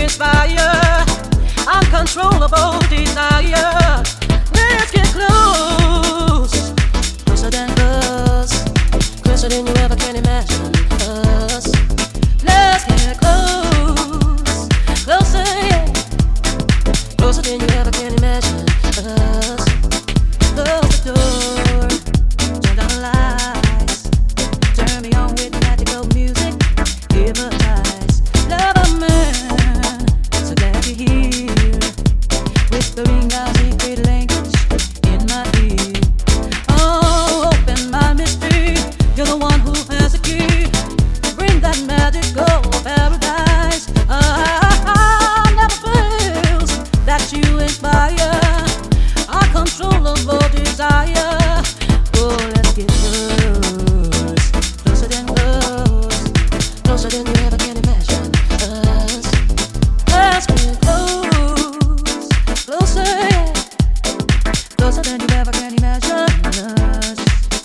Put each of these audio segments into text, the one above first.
inspire uncontrollable desire. Let's get close, closer than us, closer than you ever can imagine us. Let's get close, closer, yeah, closer than you ever can imagine us. Close the door, turn down the lights, turn me on with magical music, hypnotize, love a man, so glad you're here, whispering our secret language in my ear. Oh, open my mystery, you're the one who has the key, bring that magical paradise. Never fails that you inspire uncontrollable desire. Oh, let's get close, closer than us, closer than you ever can imagine us. Let's get close, closer, yeah, closer than you ever can imagine us.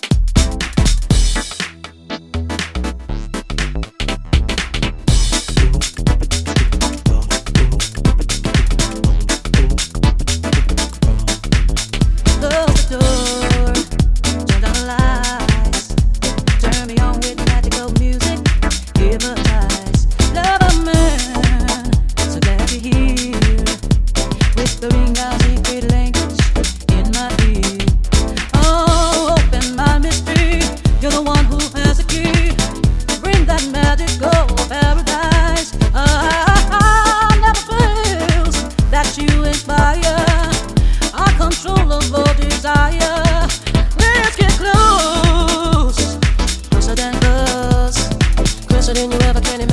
Close the door, turn down the lights, turn me on with magical music, hypnotize, love a man, so glad you're here, whispering our secret language in my ear. Oh, open my mystery, you're the one who has the key, bring that magical paradise. Never fails that you inspire uncontrollable desire. Let's get close, closer than us, closer than you ever can imagine.